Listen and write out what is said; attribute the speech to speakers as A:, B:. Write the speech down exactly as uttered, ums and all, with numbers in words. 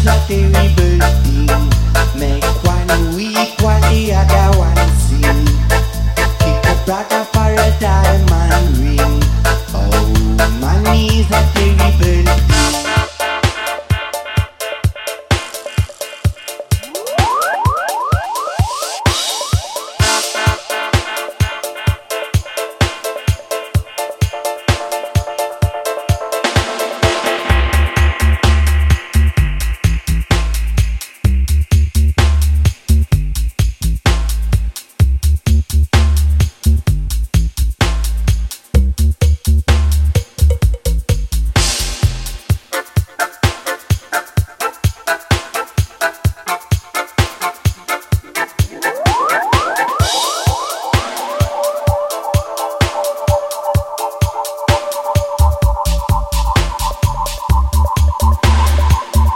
A: a terrible thing. Make one weak while the other one sing. Kick a brother